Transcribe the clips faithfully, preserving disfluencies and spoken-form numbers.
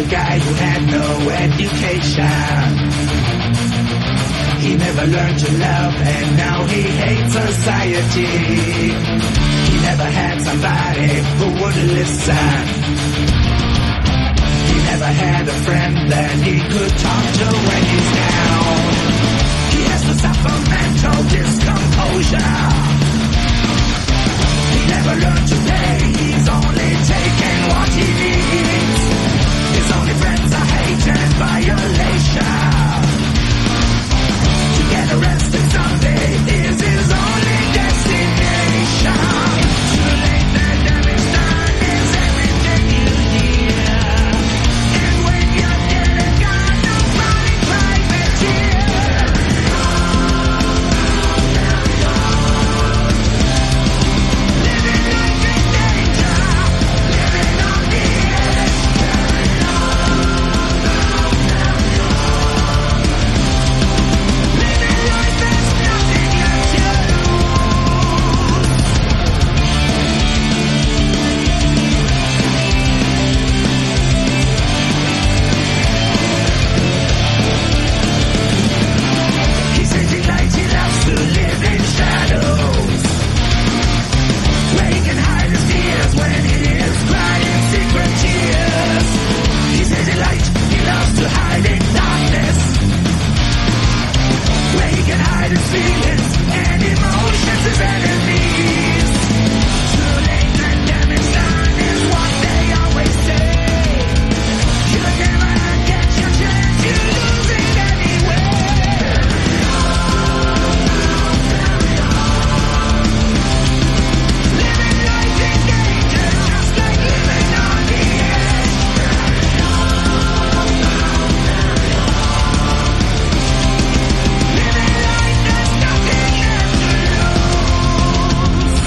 guy who had no education. He never learned to love and now he hates society. He never had somebody who would listen. He never had a friend that he could talk to when he's down. He has to suffer mental discomposure. He never learned to pay, he's only taking what he needs. His only friends are hate and violation. To get arrested someday is his only destination. Too late, the damage done is everything you hear. And when you're dead and gone, nobody cries a tear. Living life in danger, living on the edge. Living life, there's nothing left to lose. He says he likes, he loves to live in shadows, where he can hide his tears when he is crying secret tears. He says he likes, he loves to hide in darkness, where he can hide his feelings and emotions, his enemies. Too late, the damage done is what they always say. You'll never get your chance, you lose it anyway. Living life in danger, just like living on the edge. Living life, there's nothing left to lose.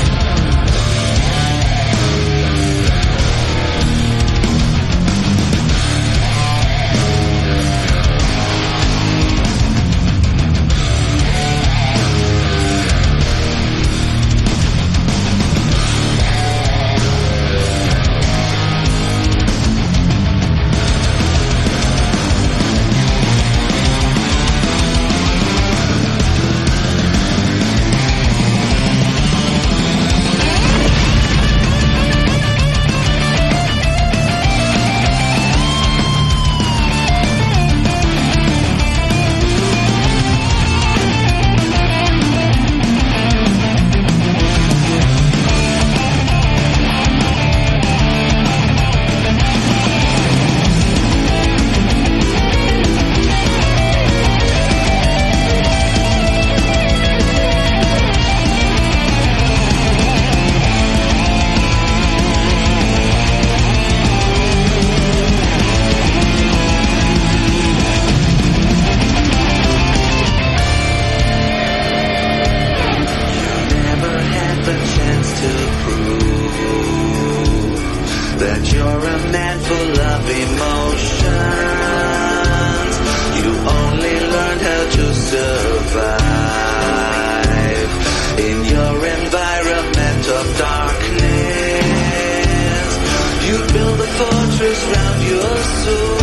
Never had the chance to prove that you're a man full of emotions. You only learned how to survive in your environment of darkness. You build a fortress round your soul.